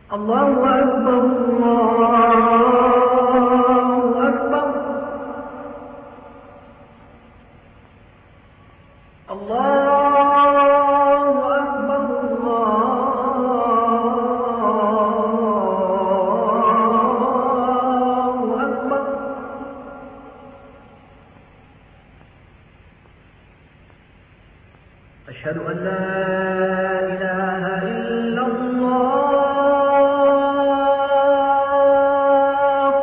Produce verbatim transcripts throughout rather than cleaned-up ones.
الله أكبر الله أكبر الله أكبر الله أكبر. أشهد أن لا إله إلا الله.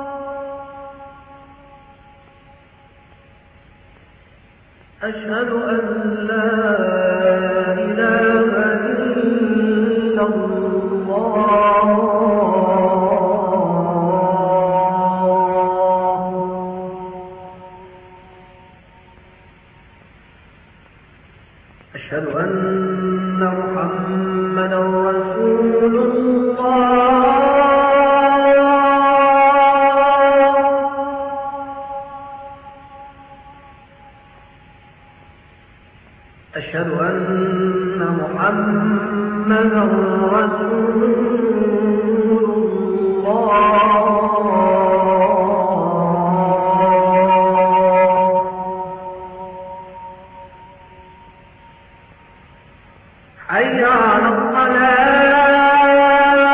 أشهد أن لا إله إلا الله. أشهد أن محمدا رسول الله. أشهد أن محمدا رسول الله. حي على الصلاة.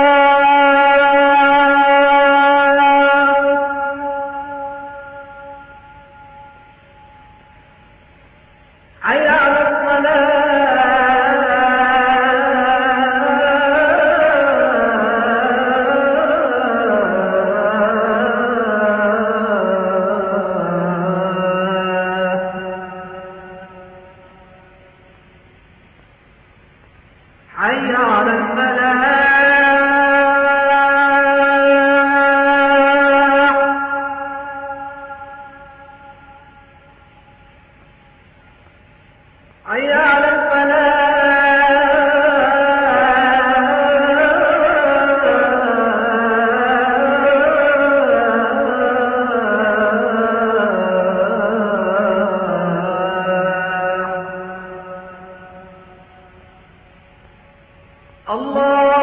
حي على حي على الفلاح. حي على الفلاح. الله